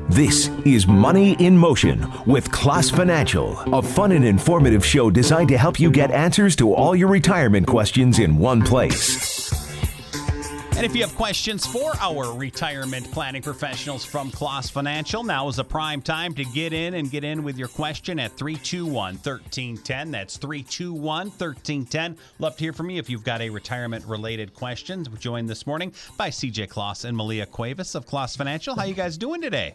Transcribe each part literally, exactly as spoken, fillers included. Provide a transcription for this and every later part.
This is Money in Motion with Class Financial, a fun and informative show designed to help you get answers to all your retirement questions in one place. And if you have questions for our retirement planning professionals from Class Financial, now is a prime time to get in and get in with your question at three two one, one three one zero. That's three two one, one three one zero. Love to hear from you if you've got a retirement-related question. We're joined this morning by C J Kloss and Malia Cuevas of Class Financial. How you guys doing today?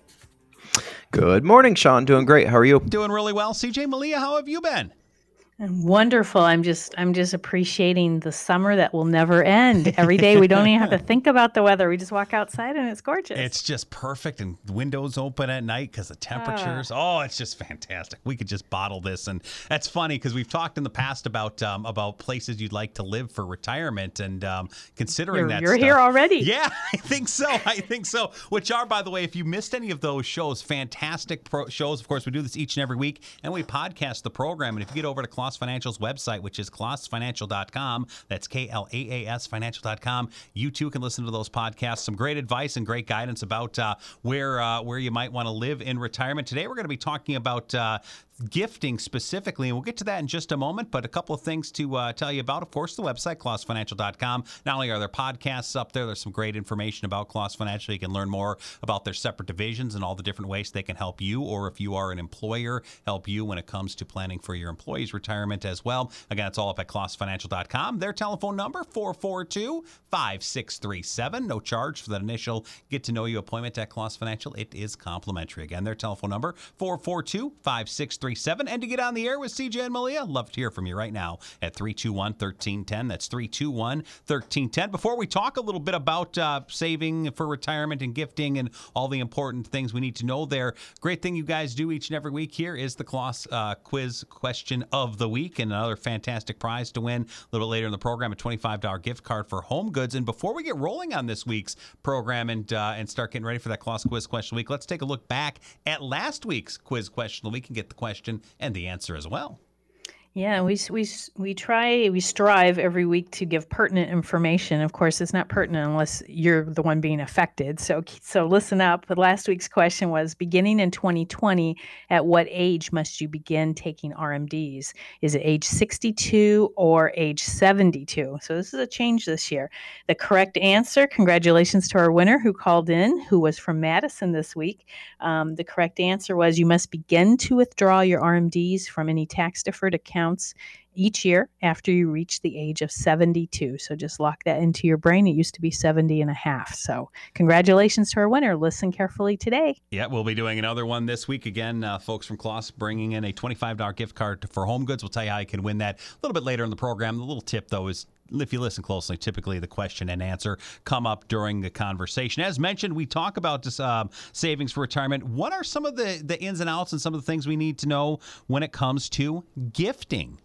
Good morning, Sean. Doing great. How are you? Doing really well. C J, Malia, how have you been? Wonderful. I'm just I'm just appreciating the summer that will never end. Every day we don't even have to think about the weather. We just walk outside and it's gorgeous. It's just perfect, and windows open at night because the temperatures. Uh, oh, it's just fantastic. We could just bottle this, and that's funny because we've talked in the past about um, about places you'd like to live for retirement, and um, considering you're, that you're stuff, here already. Yeah, I think so. I think so. Which are, by the way, if you missed any of those shows, fantastic pro- shows. Of course, we do this each and every week, and we podcast the program. And if you get over to Class Financial's website, which is class financial dot com. That's K L A A S financial dot com. You too can listen to those podcasts. Some great advice and great guidance about uh, where uh, where you might want to live in retirement. Today, we're going to be talking about uh, gifting specifically, and we'll get to that in just a moment, but a couple of things to uh, tell you about. Of course, the website, class financial dot com. Not only are there podcasts up there, there's some great information about Class Financial. You can learn more about their separate divisions and all the different ways they can help you, or if you are an employer, help you when it comes to planning for your employees' retirement as well. Again, it's all up at class financial dot com. Their telephone number, four four two, five six three seven. No charge for that initial get-to-know-you appointment at Class Financial. It is complimentary. Again, their telephone number, four four two, five six three seven. And to get on the air with C J and Malia, love to hear from you right now at three two one, one three one zero. That's three two one, one three one zero. Before we talk a little bit about uh, saving for retirement and gifting and all the important things we need to know there, great thing you guys do each and every week here is the Class uh, Quiz Question of the Week, and another fantastic prize to win a little later in the program, a twenty-five dollars gift card for Home Goods. And before we get rolling on this week's program and uh, and start getting ready for that Class Quiz Question of the Week, let's take a look back at last week's Quiz Question of the Week and get the question and the answer as well. Yeah, we we we try, we strive every week to give pertinent information. Of course, it's not pertinent unless you're the one being affected. So so listen up. But last week's question was, beginning in twenty twenty, at what age must you begin taking R M Ds? Is it age sixty-two or age seventy-two? So this is a change this year. The correct answer, congratulations to our winner who called in, who was from Madison this week. Um, the correct answer was you must begin to withdraw your R M Ds from any tax-deferred account each year after you reach the age of seventy-two. So just lock that into your brain. It used to be seventy and a half. So congratulations to our winner. Listen carefully today. Yeah, we'll be doing another one this week. Again, uh, folks from Class bringing in a twenty-five dollars gift card for Home Goods. We'll tell you how you can win that a little bit later in the program. The little tip, though, is if you listen closely, typically the question and answer come up during the conversation. As mentioned, we talk about this, uh, savings for retirement. What are some of the, the ins and outs and some of the things we need to know when it comes to gifting?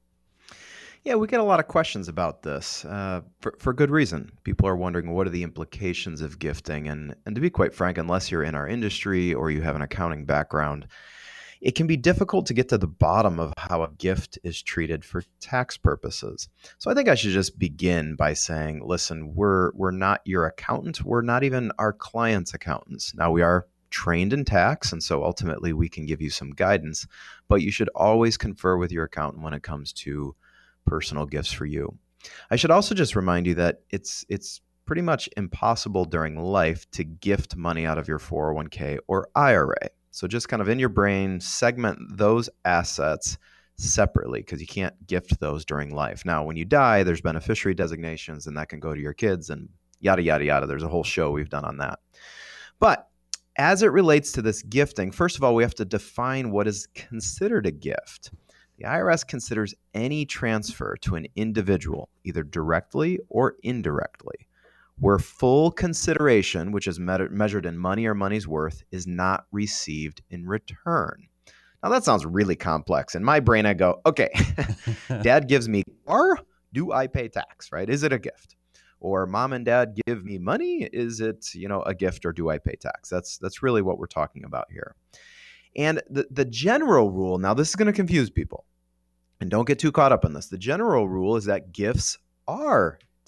Yeah, we get a lot of questions about this uh, for, for good reason. People are wondering, what are the implications of gifting? And, and to be quite frank, unless you're in our industry or you have an accounting background, it can be difficult to get to the bottom of how a gift is treated for tax purposes. So I think I should just begin by saying, listen, we're we're not your accountant. We're not even our client's accountants. Now, we are trained in tax, and so ultimately we can give you some guidance, but you should always confer with your accountant when it comes to personal gifts for you. I should also just remind you that it's it's pretty much impossible during life to gift money out of your four oh one k or I R A. So just kind of in your brain, segment those assets separately because you can't gift those during life. Now, when you die, there's beneficiary designations and that can go to your kids and yada, yada, yada. There's a whole show we've done on that. But as it relates to this gifting, first of all, we have to define what is considered a gift. The I R S considers any transfer to an individual, either directly or indirectly, where full consideration, which is me- measured in money or money's worth, is not received in return. Now, that sounds really complex. In my brain, I go, okay, dad gives me car, do I pay tax, right? Is it a gift? Or mom and dad give me money, is it, you know, a gift or do I pay tax? That's that's really what we're talking about here. And the, the general rule, now this is going to confuse people, and don't get too caught up on this. The general rule is that gifts are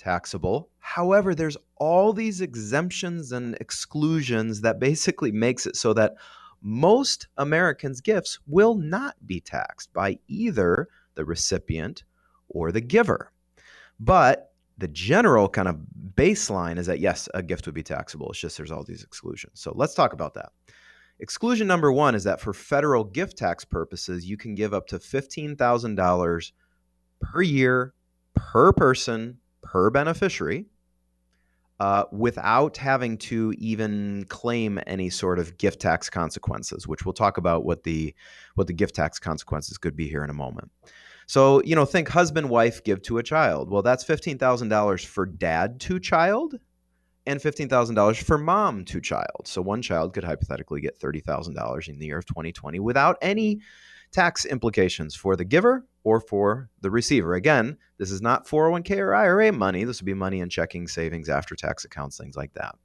taxable. However, there's all these exemptions and exclusions that basically makes it so that most Americans' gifts will not be taxed by either the recipient or the giver. But the general kind of baseline is that, yes, a gift would be taxable. It's just there's all these exclusions. So let's talk about that. Exclusion number one is that for federal gift tax purposes, you can give up to fifteen thousand dollars per year, per person, per beneficiary, uh, without having to even claim any sort of gift tax consequences, which we'll talk about what the what the gift tax consequences could be here in a moment. So, you know, think husband, wife, give to a child. Well, that's fifteen thousand dollars for dad to child and fifteen thousand dollars for mom to child. So one child could hypothetically get thirty thousand dollars in the year of twenty twenty without any tax implications for the giver or for the receiver. Again, this is not four oh one k or I R A money. This would be money in checking, savings, after tax accounts, things like that.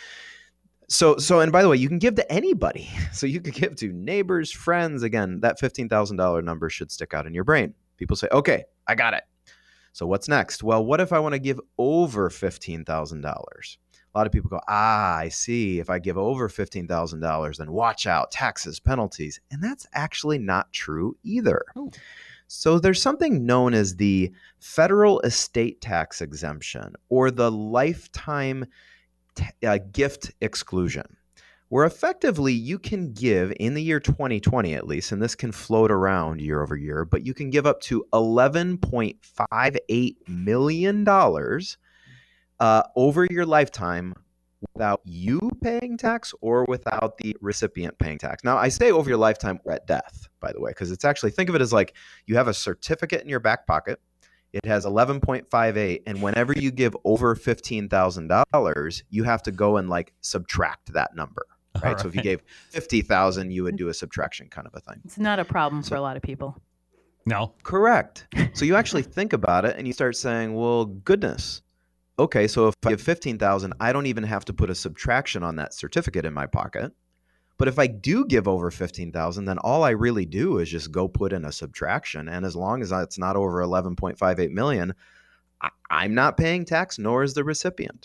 So, so, and by the way, you can give to anybody. So you could give to neighbors, friends. Again, that fifteen thousand dollars number should stick out in your brain. People say, okay, I got it. So what's next? Well, what if I want to give over fifteen thousand dollars? A lot of people go, ah, I see. If I give over fifteen thousand dollars, then watch out, taxes, penalties. And that's actually not true either. Ooh. So there's something known as the federal estate tax exemption or the lifetime t- uh, gift exclusion, where effectively you can give in the year twenty twenty at least, and this can float around year over year, but you can give up to eleven point five eight million dollars uh, over your lifetime without you paying tax or without the recipient paying tax. Now, I say over your lifetime or at death, by the way, because it's actually, think of it as like you have a certificate in your back pocket. It has eleven point five eight, and whenever you give over fifteen thousand dollars, you have to go and like subtract that number. Right? right. So if you gave fifty thousand, you would do a subtraction kind of a thing. It's not a problem so, for a lot of people. No. Correct. So you actually think about it and you start saying, well, goodness. Okay, so if I give fifteen thousand, I don't even have to put a subtraction on that certificate in my pocket. But if I do give over fifteen thousand, then all I really do is just go put in a subtraction. And as long as it's not over eleven point five eight million, I, I'm not paying tax, nor is the recipient.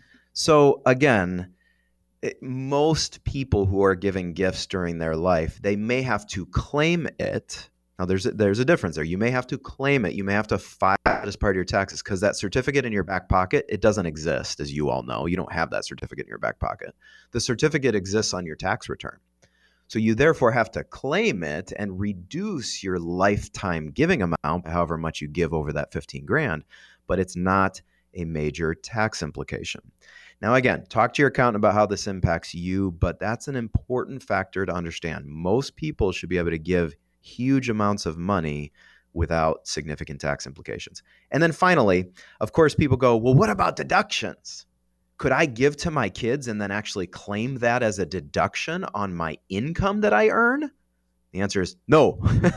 So again, It, most people who are giving gifts during their life, they may have to claim it. Now, there's a, there's a difference there. You may have to claim it. You may have to file it as part of your taxes because that certificate in your back pocket, it doesn't exist, as you all know. You don't have that certificate in your back pocket. The certificate exists on your tax return. So you therefore have to claim it and reduce your lifetime giving amount, however much you give over that fifteen grand, but it's not a major tax implication. Now, again, talk to your accountant about how this impacts you, but that's an important factor to understand. Most people should be able to give huge amounts of money without significant tax implications. And then finally, of course, people go, well, what about deductions? Could I give to my kids and then actually claim that as a deduction on my income that I earn? The answer is no.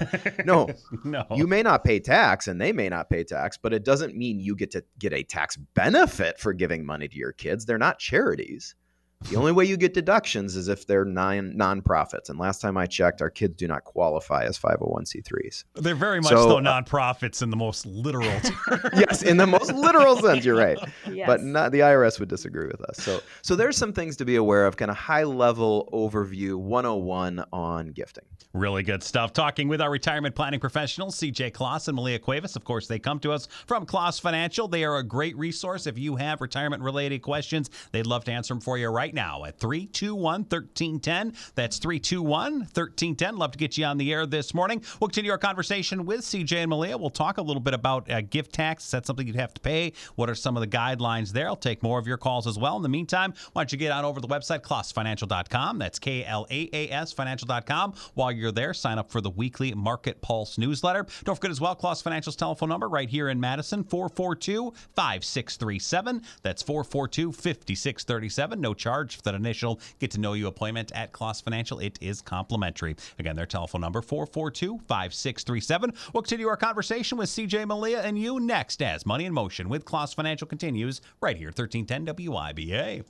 no. No. You may not pay tax and they may not pay tax, but it doesn't mean you get to get a tax benefit for giving money to your kids. They're not charities. The only way you get deductions is if they're non nonprofits. And last time I checked, our kids do not qualify as five oh one c threes. They're very much so, though nonprofits in the most literal terms. Yes, in the most literal sense, you're right. Yes. But not, the I R S would disagree with us. So, so there's some things to be aware of, kind of high level overview one oh one on gifting. Really good stuff. Talking with our retirement planning professionals, C J Kloss and Malia Cuevas. Of course, they come to us from Kloss Financial. They are a great resource. If you have retirement-related questions, they'd love to answer them for you right now at three two one, one three one zero. That's three two one, one three one zero. Love to get you on the air this morning. We'll continue our conversation with C J and Malia. We'll talk a little bit about uh, gift tax. Is that something you'd have to pay? What are some of the guidelines there? I'll take more of your calls as well. In the meantime, why don't you get on over to the website, Kloss Financial dot com. That's K L A A S Financial dot com. While you're there, sign up for the weekly Market Pulse newsletter. Don't forget as well, Kloss Financial's telephone number right here in Madison, four four two, five six three seven. That's four four two, five six three seven. No charge for that initial get-to-know-you appointment at Kloss Financial. It is complimentary. Again, their telephone number, four four two, five six three seven. We'll continue our conversation with C J, Malia, and you next as Money in Motion with Kloss Financial continues right here, thirteen ten W I B A.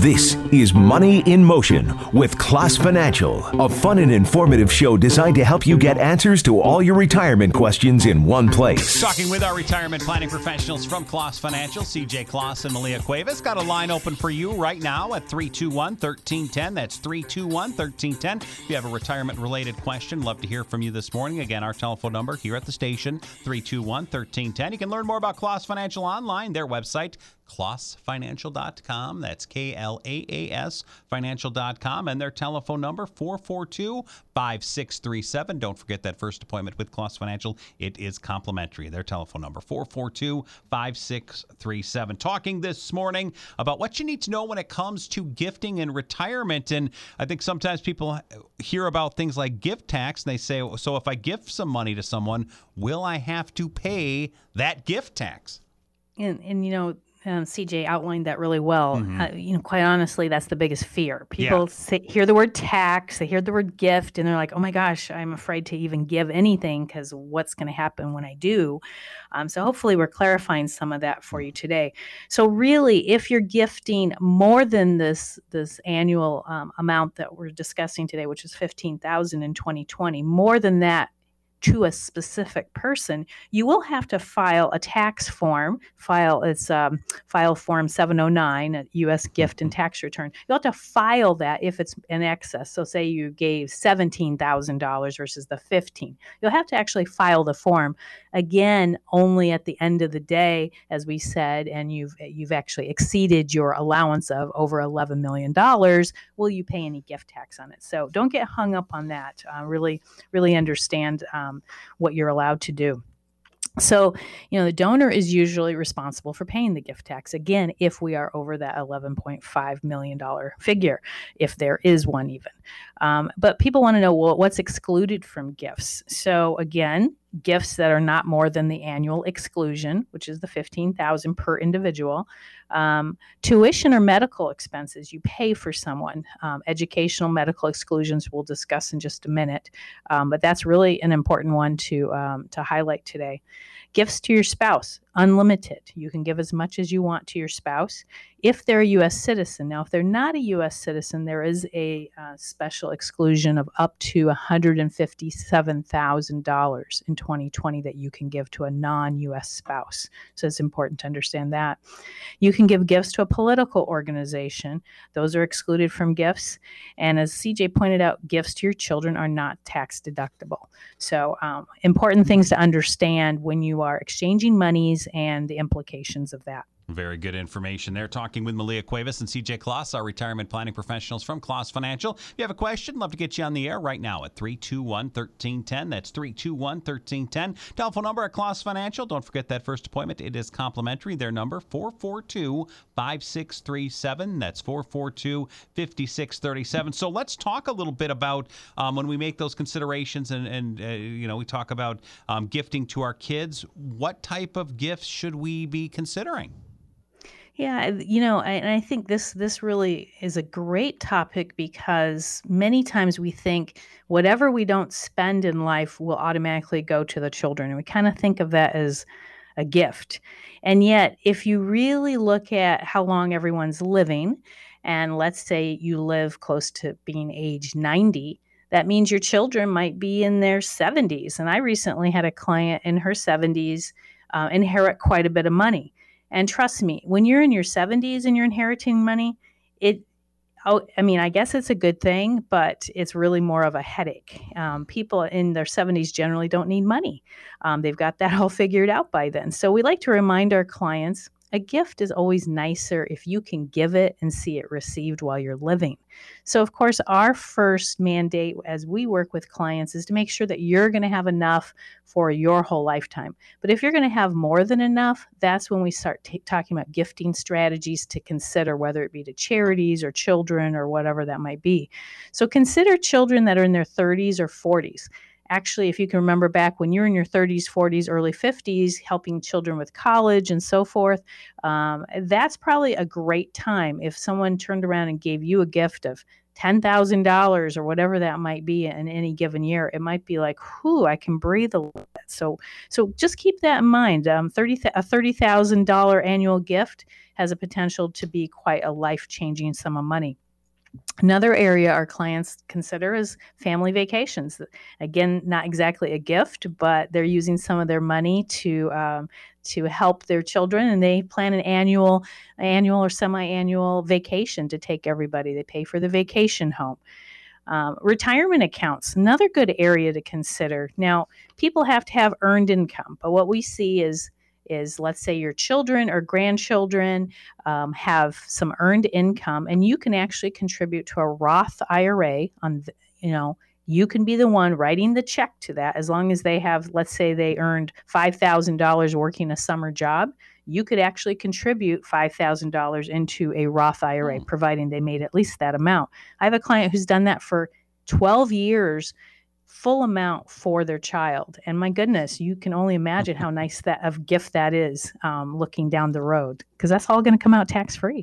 This is Money in Motion with Class Financial, a fun and informative show designed to help you get answers to all your retirement questions in one place. Talking with our retirement planning professionals from Class Financial, C J Claus and Malia Cuevas. Got a line open for you right now at three two one, one three one zero. That's three two one, one three one zero. If you have a retirement-related question, love to hear from you this morning. Again, our telephone number here at the station, three two one, one three one zero. You can learn more about Class Financial online, their website, claas financial dot com. That's K L A A S financial dot com. And their telephone number, four four two, five six three seven. Don't forget that first appointment with Claas Financial. It is complimentary. Their telephone number, four four two, five six three seven. Talking this morning about what you need to know when it comes to gifting and retirement. And I think sometimes people hear about things like gift tax, and they say, so if I gift some money to someone, will I have to pay that gift tax? And, and you know, Um, C J outlined that really well. Mm-hmm. Uh, you know, quite honestly, that's the biggest fear. People Yeah. say, hear the word tax, they hear the word gift, and they're like, "Oh my gosh, I'm afraid to even give anything because what's going to happen when I do?" Um, so hopefully, we're clarifying some of that for you today. So really, if you're gifting more than this this annual um, amount that we're discussing today, which is fifteen thousand dollars in twenty twenty, more than that to a specific person, you will have to file a tax form. File it's um, file form seven oh nine, a U S gift and tax return. You'll have to file that if it's in excess. So say you gave seventeen thousand dollars versus the fifteen. You'll have to actually file the form. Again, only at the end of the day, as we said, and you've you've actually exceeded your allowance of over eleven million dollars, will you pay any gift tax on it? So don't get hung up on that. Uh, really, really understand um, Um, what you're allowed to do. So, you know, the donor is usually responsible for paying the gift tax, again, if we are over that eleven point five million dollars figure, if there is one even. Um, but people want to know, well, what's excluded from gifts? So again, gifts that are not more than the annual exclusion, which is the fifteen thousand dollars per individual. Um, tuition or medical expenses you pay for someone. Um, educational medical exclusions we'll discuss in just a minute, um, but that's really an important one to um, to highlight today. Gifts to your spouse, unlimited. You can give as much as you want to your spouse if they're a U S citizen. Now, if they're not a U S citizen, there is a uh, special exclusion of up to one hundred fifty-seven thousand dollars in twenty twenty that you can give to a non-U S spouse. So it's important to understand that. You can give gifts to a political organization. Those are excluded from gifts. And as C J pointed out, gifts to your children are not tax deductible. So um, important things to understand when you are exchanging monies and the implications of that. Very good information there. Talking with Malia Cuevas and C J Claus, our retirement planning professionals from Claus Financial. If you have a question, love to get you on the air right now at three two one, one three one zero. That's three two one, one three one zero. Telephone number at Claus Financial. Don't forget that first appointment. It is complimentary. Their number, four four two, five six three seven. That's four four two, five six three seven. So let's talk a little bit about um, when we make those considerations and, and uh, you know, we talk about um, gifting to our kids. What type of gifts should we be considering? Yeah, you know, and I think this this really is a great topic because many times we think whatever we don't spend in life will automatically go to the children. And we kind of think of that as a gift. And yet, if you really look at how long everyone's living, and let's say you live close to being age ninety, that means your children might be in their seventies. And I recently had a client in her seventies uh, inherit quite a bit of money. And trust me, when you're in your seventies and you're inheriting money, it, oh, I mean, I guess it's a good thing, but it's really more of a headache. Um, people in their seventies generally don't need money. Um, they've got that all figured out by then. So we like to remind our clients, a gift is always nicer if you can give it and see it received while you're living. So, of course, our first mandate as we work with clients is to make sure that you're going to have enough for your whole lifetime. But if you're going to have more than enough, that's when we start t- talking about gifting strategies to consider, whether it be to charities or children or whatever that might be. So consider children that are in their thirties or forties. Actually, if you can remember back when you were in your thirties, forties, early fifties, helping children with college and so forth, um, that's probably a great time if someone turned around and gave you a gift of ten thousand dollars or whatever that might be in any given year, it might be like, whew, I can breathe a little bit. So, so just keep that in mind. Um, thirty a thirty thousand dollars annual gift has a potential to be quite a life-changing sum of money. Another area our clients consider is family vacations. Again, not exactly a gift, but they're using some of their money to um, to help their children, and they plan an annual, annual or semi-annual vacation to take everybody. They pay for the vacation home. Um, retirement accounts, another good area to consider. Now, people have to have earned income, but what we see is is let's say your children or grandchildren um, have some earned income, and you can actually contribute to a Roth I R A. On the, you know, you can be the one writing the check to that, as long as they have, let's say they earned five thousand dollars working a summer job. You could actually contribute five thousand dollars into a Roth I R A, mm. providing they made at least that amount. I have a client who's done that for twelve years, full amount for their child. And my goodness, you can only imagine how nice that of gift that is, um, looking down the road, because that's all going to come out tax-free.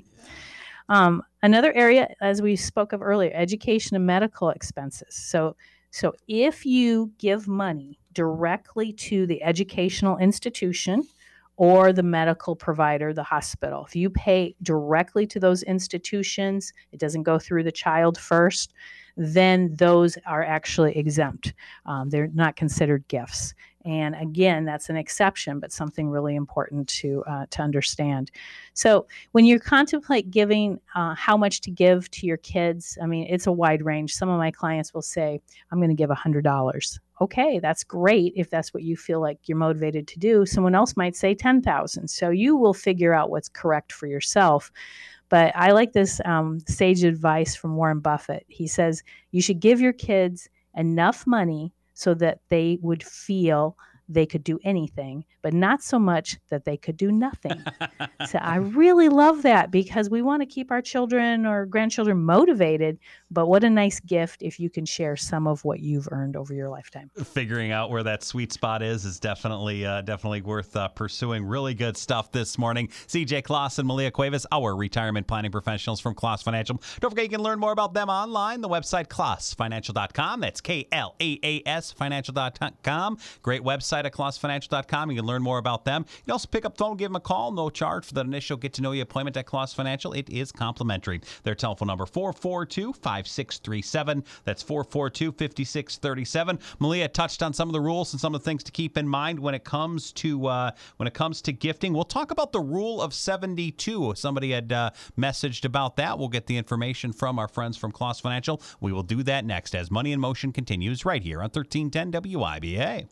Um, another area, as we spoke of earlier, education and medical expenses. So, so if you give money directly to the educational institution or the medical provider, the hospital, if you pay directly to those institutions, it doesn't go through the child first, then those are actually exempt. Um, they're not considered gifts. And again, that's an exception, but something really important to uh, to understand. So when you contemplate giving, uh, how much to give to your kids, I mean, it's a wide range. Some of my clients will say, I'm going to give one hundred dollars. Okay, that's great if that's what you feel like you're motivated to do. Someone else might say ten thousand dollars. So you will figure out what's correct for yourself. But I like this um, sage advice from Warren Buffett. He says you should give your kids enough money so that they would feel they could do anything, but not so much that they could do nothing. So I really love that, because we want to keep our children or grandchildren motivated, but what a nice gift if you can share some of what you've earned over your lifetime. Figuring out where that sweet spot is is definitely uh, definitely worth uh, pursuing. Really good stuff this morning. C J Kloss and Malia Cuevas, our retirement planning professionals from Kloss Financial. Don't forget you can learn more about them online. The website, kloss financial dot com. That's K L A A S financial dot com. Great website at kloss financial dot com. You can learn more about them. You can also pick up the phone, give them a call. No charge for that initial get-to-know-you appointment at Kloss Financial. It is complimentary. Their telephone number, four four two, five six three seven. That's four four two, five six three seven. Malia touched on some of the rules and some of the things to keep in mind when it comes to uh, when it comes to gifting. We'll talk about the rule of seventy-two. Somebody had uh, messaged about that. We'll get the information from our friends from Kloss Financial. We will do that next as Money in Motion continues right here on thirteen ten W I B A.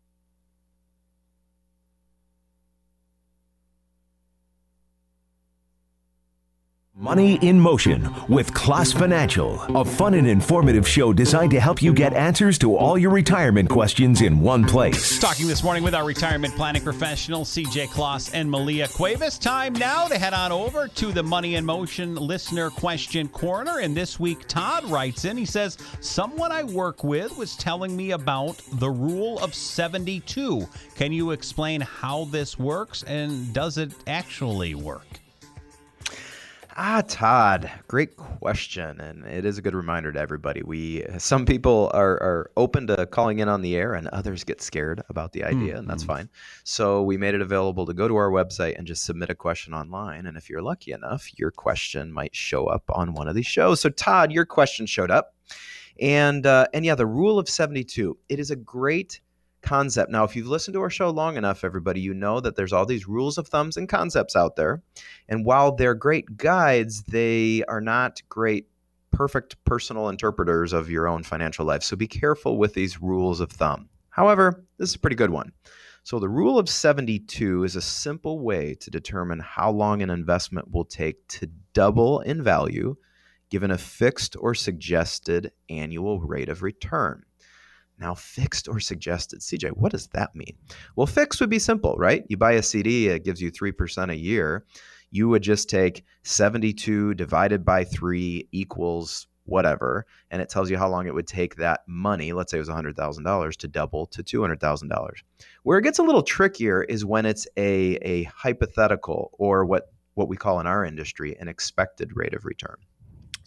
Money in Motion with Kloss Financial, a fun and informative show designed to help you get answers to all your retirement questions in one place. Talking this morning with our retirement planning professionals, C J Kloss and Malia Cuevas. Time now to head on over to the Money in Motion listener question corner. And this week, Todd writes in, he says, someone I work with was telling me about the rule of seventy-two. Can you explain how this works, and does it actually work? Ah, Todd, great question, and it is a good reminder to everybody. We some people are, are open to calling in on the air, and others get scared about the idea, mm-hmm. and that's fine. So we made it available to go to our website and just submit a question online, and if you're lucky enough, your question might show up on one of these shows. So Todd, your question showed up, and uh, and yeah, the rule of seventy-two. It is a great concept. Now, if you've listened to our show long enough, everybody, you know that there's all these rules of thumbs and concepts out there. And while they're great guides, they are not great, perfect personal interpreters of your own financial life. So be careful with these rules of thumb. However, this is a pretty good one. So the rule of seventy-two is a simple way to determine how long an investment will take to double in value, given a fixed or suggested annual rate of return. Now, fixed or suggested, C J, what does that mean? Well, fixed would be simple, right? You buy a C D, it gives you three percent a year. You would just take seventy-two divided by three equals whatever, and it tells you how long it would take that money, let's say it was one hundred thousand dollars, to double to two hundred thousand dollars. Where it gets a little trickier is when it's a, a hypothetical, or what, what we call in our industry an expected rate of return.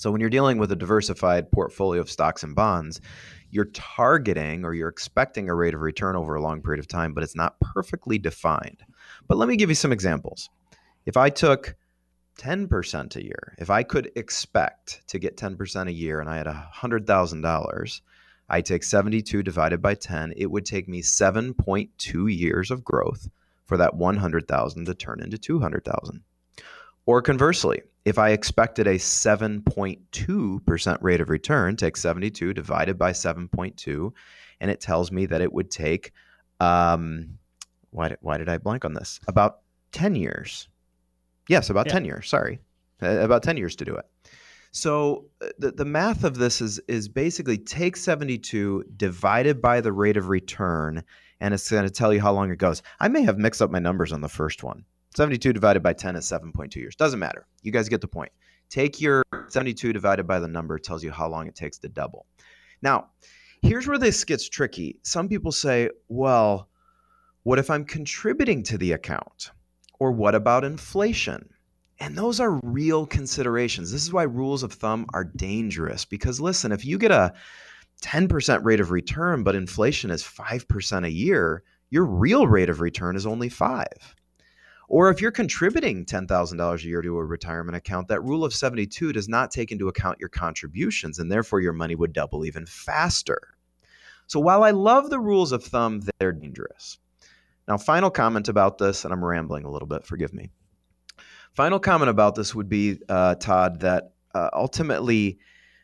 So when you're dealing with a diversified portfolio of stocks and bonds, you're targeting or you're expecting a rate of return over a long period of time, but it's not perfectly defined. But let me give you some examples. If I took ten percent a year, if I could expect to get ten percent a year and I had one hundred thousand dollars, I take seventy-two divided by ten, it would take me seven point two years of growth for that one hundred thousand to turn into two hundred thousand. Or conversely, if I expected a seven point two percent rate of return, take seventy-two divided by seven point two, and it tells me that it would take, um, why did, why did I blank on this? About ten years. Yes, about yeah. ten years, sorry. Uh, about ten years to do it. So the, the math of this is, is basically take seventy-two divided by the rate of return, and it's going to tell you how long it goes. I may have mixed up my numbers on the first one. seventy-two divided by ten is seven point two years. Doesn't matter. You guys get the point. Take your seventy-two divided by the number. It tells you how long it takes to double. Now, here's where this gets tricky. Some people say, well, what if I'm contributing to the account? Or what about inflation? And those are real considerations. This is why rules of thumb are dangerous. Because listen, if you get a ten percent rate of return, but inflation is five percent a year, your real rate of return is only five. Or if you're contributing ten thousand dollars a year to a retirement account, that rule of seventy-two does not take into account your contributions, and therefore your money would double even faster. So while I love the rules of thumb, they're dangerous. Now, final comment about this, and I'm rambling a little bit, forgive me. Final comment about this would be, uh, Todd, that uh, ultimately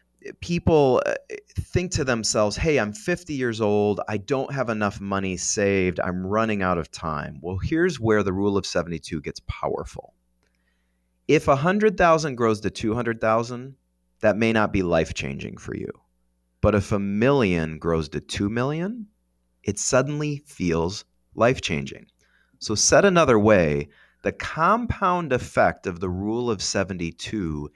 people think to themselves, hey, I'm fifty years old. I don't have enough money saved. I'm running out of time. Well, here's where the rule of seventy-two gets powerful. If one hundred thousand grows to two hundred thousand, that may not be life-changing for you. But if a million grows to two million, it suddenly feels life-changing. So said another way, the compound effect of the rule of seventy-two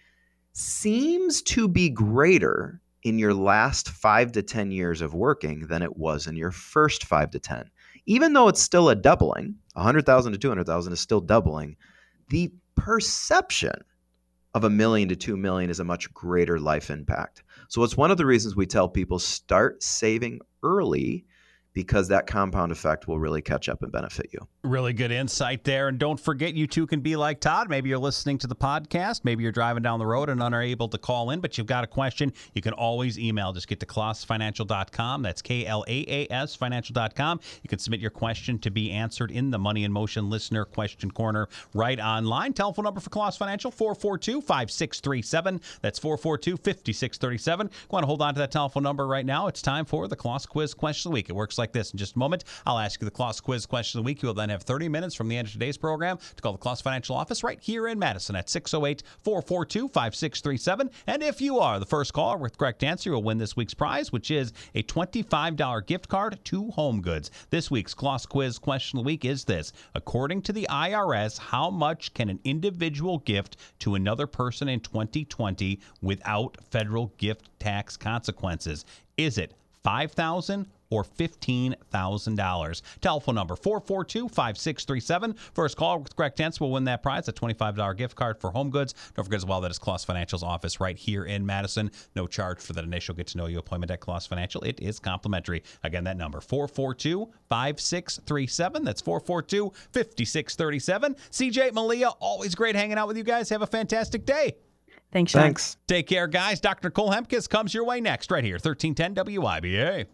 seems to be greater in your last five to ten years of working than it was in your first five to ten. Even though it's still a doubling, one hundred thousand to two hundred thousand is still doubling, the perception of a million to two million is a much greater life impact. So it's one of the reasons we tell people start saving early, because that compound effect will really catch up and benefit you. Really good insight there. And don't forget, you too can be like Todd. Maybe you're listening to the podcast. Maybe you're driving down the road and unable to call in, but you've got a question. You can always email. Just get to klaas financial dot com. That's K L A A S financial dot com. You can submit your question to be answered in the Money in Motion Listener Question Corner right online. Telephone number for Klaas Financial, four four two, five six three seven. That's four four two, five six three seven. Go on, hold on to that telephone number right now. It's time for the Klaas Quiz Question of the Week. It works like this. In just a moment, I'll ask you the Klaas Quiz Question of the Week. You will then have thirty minutes from the end of today's program to call the Klaas Financial Office right here in Madison at six oh eight, four four two, five six three seven. And if you are the first caller with the correct answer, you'll win this week's prize, which is a twenty-five dollars gift card to Home Goods. This week's Klaas Quiz Question of the Week is this. According to the I R S, how much can an individual gift to another person in twenty twenty without federal gift tax consequences? Is it five thousand dollars or fifteen thousand dollars? Telephone number four four two, five six three seven. First caller with the correct answer will win that prize, a twenty-five dollars gift card for Home Goods. Don't forget as well that it's Klaas Financial's office right here in Madison. No charge for that initial get-to-know-you appointment at Klaas Financial. It is complimentary. Again, that number, four four two, five six three seven. That's four four two, five six three seven. C J, Malia, always great hanging out with you guys. Have a fantastic day. Thanks, Sean. Thanks. Take care, guys. Doctor Nicole Hemkes comes your way next right here, thirteen ten W I B A.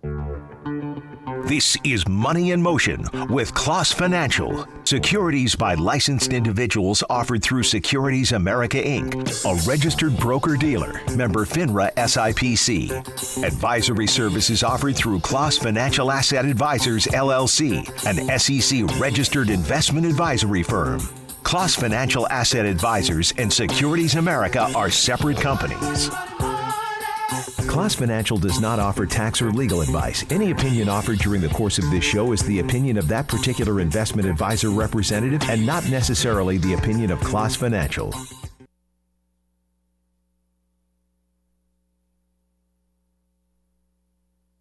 This is Money in Motion with Klaas Financial. Securities by licensed individuals offered through Securities America, Incorporated, a registered broker-dealer, member FINRA S I P C. Advisory services offered through Klaas Financial Asset Advisors, L L C, an S E C-registered investment advisory firm. Klaas Financial Asset Advisors and Securities America are separate companies. Klaas Financial does not offer tax or legal advice. Any opinion offered during the course of this show is the opinion of that particular investment advisor representative and not necessarily the opinion of Klaas Financial.